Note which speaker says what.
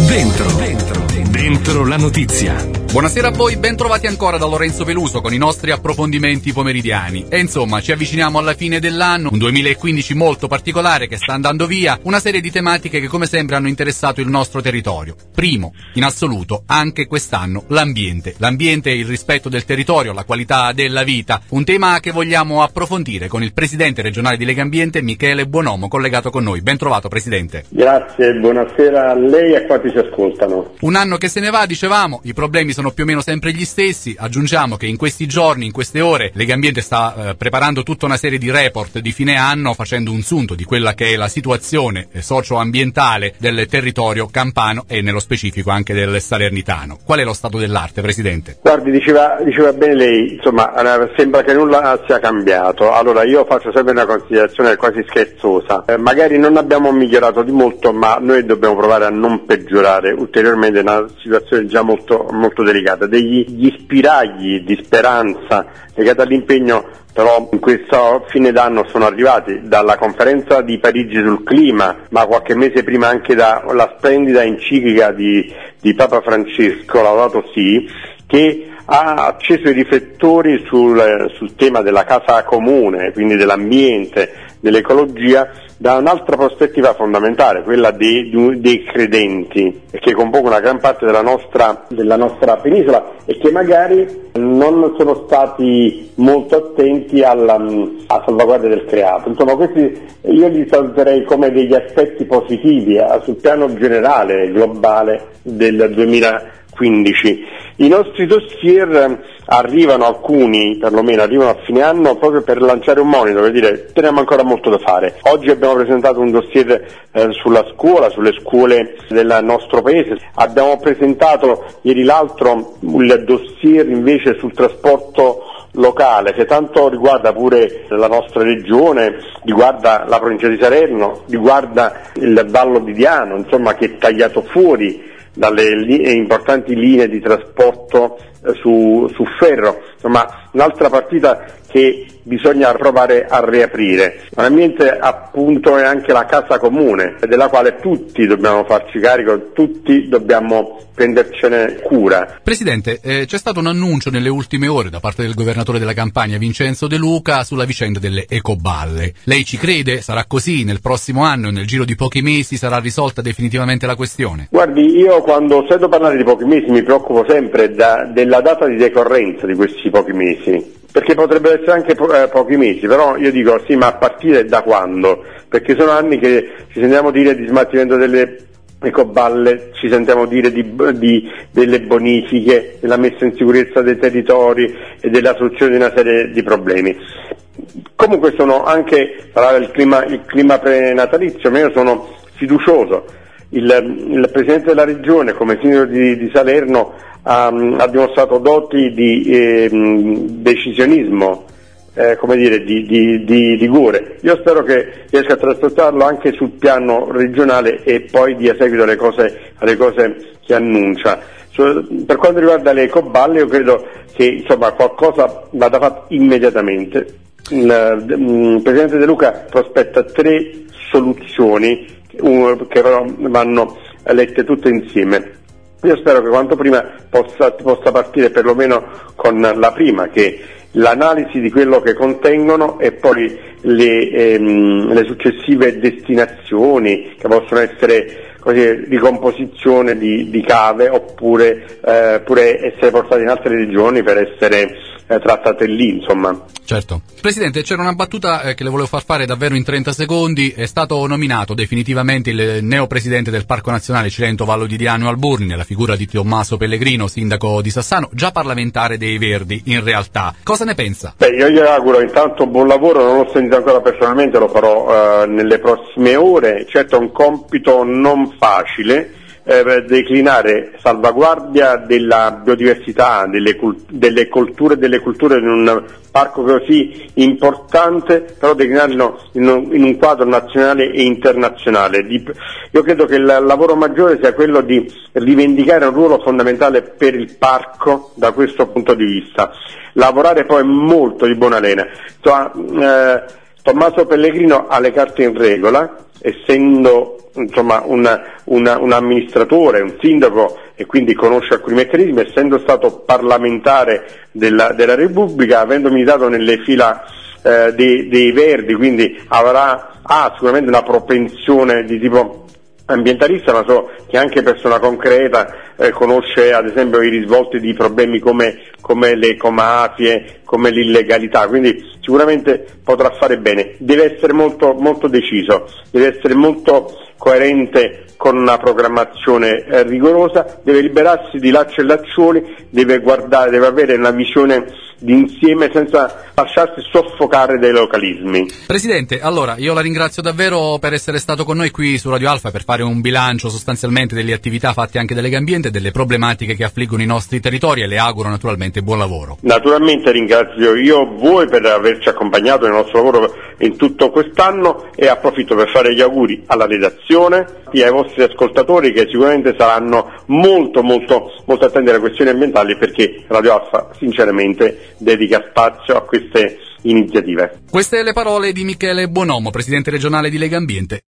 Speaker 1: Dentro la notizia. Buonasera a voi, ben trovati ancora da Lorenzo Peluso con i nostri approfondimenti pomeridiani. E insomma, ci avviciniamo alla fine dell'anno, un 2015 molto particolare che sta andando via, una serie di tematiche che come sempre hanno interessato il nostro territorio. Primo, in assoluto, anche quest'anno, l'ambiente. L'ambiente e il rispetto del territorio, la qualità della vita, un tema che vogliamo approfondire con il presidente regionale di Lega Ambiente, Michele Buonomo, collegato con noi. Ben trovato, presidente.
Speaker 2: Grazie, buonasera a lei e a quanti ci ascoltano.
Speaker 1: Un anno che se ne va, dicevamo, i problemi sono più o meno sempre gli stessi. Aggiungiamo che in questi giorni, in queste ore, Lega Ambiente sta preparando tutta una serie di report di fine anno, facendo un sunto di quella che è la situazione socio-ambientale del territorio campano e nello specifico anche del salernitano. Qual è lo stato dell'arte, presidente?
Speaker 2: Guardi, diceva bene lei, insomma, sembra che nulla sia cambiato. Allora io faccio sempre una considerazione quasi scherzosa. Magari non abbiamo migliorato di molto, ma noi dobbiamo provare a non peggiorare ulteriormente una situazione già molto, molto delicata. Gli spiragli di speranza legati all'impegno però in questo fine d'anno sono arrivati dalla conferenza di Parigi sul clima, ma qualche mese prima anche dalla splendida enciclica di Papa Francesco, Laudato Si, che ha acceso i riflettori sul tema della casa comune, quindi dell'ambiente, dell'ecologia, da un'altra prospettiva fondamentale, quella dei credenti, che compongono una gran parte della nostra penisola e che magari non sono stati molto attenti alla salvaguardia del creato. Insomma, questi io li saluterei come degli aspetti positivi sul piano generale, globale del 2015. I nostri dossier arrivano, alcuni perlomeno arrivano a fine anno proprio per lanciare un monito, per dire teniamo ancora molto da fare. Oggi abbiamo presentato un dossier sulla scuola, sulle scuole del nostro paese, abbiamo presentato ieri l'altro il dossier invece sul trasporto locale, che tanto riguarda pure la nostra regione, riguarda la provincia di Salerno, riguarda il Vallo di Diano, insomma, che è tagliato fuori dalle importanti linee di trasporto su ferro. Insomma, un'altra partita che bisogna provare a riaprire. L'ambiente appunto è anche la casa comune, della quale tutti dobbiamo farci carico, tutti dobbiamo prendercene cura.
Speaker 1: Presidente, c'è stato un annuncio nelle ultime ore da parte del governatore della Campania, Vincenzo De Luca, sulla vicenda delle ecoballe. Lei ci crede? Sarà così? Nel prossimo anno, nel giro di pochi mesi, sarà risolta definitivamente la questione?
Speaker 2: Guardi, io quando sento parlare di pochi mesi mi preoccupo sempre della data di decorrenza di questi pochi mesi, perché potrebbero essere anche pochi mesi, però io dico sì, ma a partire da quando? Perché sono anni che ci sentiamo dire di smaltimento delle ecoballe, ci sentiamo dire delle bonifiche, della messa in sicurezza dei territori e della soluzione di una serie di problemi. Comunque sono anche, sarà il clima prenatalizio, ma io sono fiducioso. Il Presidente della Regione, come sindaco di Salerno, ha dimostrato doti di decisionismo, di rigore. Io spero che riesca a trasportarlo anche sul piano regionale e poi dia seguito alle cose che annuncia. Per quanto riguarda le ecoballe, io credo che insomma qualcosa vada fatto immediatamente. Il Presidente De Luca prospetta 3 soluzioni che però vanno lette tutte insieme. Io spero che quanto prima possa partire perlomeno con la prima, che l'analisi di quello che contengono e poi le successive destinazioni, che possono essere ricomposizione di cave oppure essere portate in altre regioni per essere trattate lì, insomma.
Speaker 1: Certo. Presidente, c'era una battuta che le volevo far fare davvero in 30 secondi. È stato nominato definitivamente il neopresidente del Parco Nazionale Cilento Vallo di Diano Alburni, nella figura di Tommaso Pellegrino, sindaco di Sassano, già parlamentare dei Verdi in realtà. Cosa ne pensa?
Speaker 2: Io gli auguro intanto buon lavoro, non l'ho sentito ancora personalmente, lo farò nelle prossime ore. Certo è un compito non facile, declinare salvaguardia della biodiversità, delle culture in un parco così importante, però declinarlo in un quadro nazionale e internazionale. Io credo che il lavoro maggiore sia quello di rivendicare un ruolo fondamentale per il parco da questo punto di vista. Lavorare poi molto di buona lena. Tommaso Pellegrino ha le carte in regola, essendo insomma un amministratore, un sindaco, e quindi conosce alcuni meccanismi, essendo stato parlamentare della Repubblica, avendo militato nelle fila dei Verdi, quindi ha sicuramente una propensione di tipo ambientalista, ma so che anche persona concreta conosce ad esempio i risvolti di problemi come le ecomafie, come l'illegalità, quindi sicuramente potrà fare bene. Deve essere molto, molto deciso, deve essere molto coerente con una programmazione rigorosa, deve liberarsi di lacci e laccioli, deve avere una visione d'insieme senza lasciarsi soffocare dai localismi.
Speaker 1: Presidente, allora io la ringrazio davvero per essere stato con noi qui su Radio Alfa per fare un bilancio sostanzialmente delle attività fatte anche da Lega Ambiente e delle problematiche che affliggono i nostri territori, e le auguro naturalmente buon lavoro.
Speaker 2: Naturalmente ringrazio io voi per averci accompagnato nel nostro lavoro in tutto quest'anno, e approfitto per fare gli auguri alla redazione e ai vostri ascoltatori, che sicuramente saranno molto attenti alle questioni ambientali, perché Radio Alfa sinceramente dedica spazio a queste iniziative.
Speaker 1: Queste le parole di Michele Buonomo, presidente regionale di Lega Ambiente.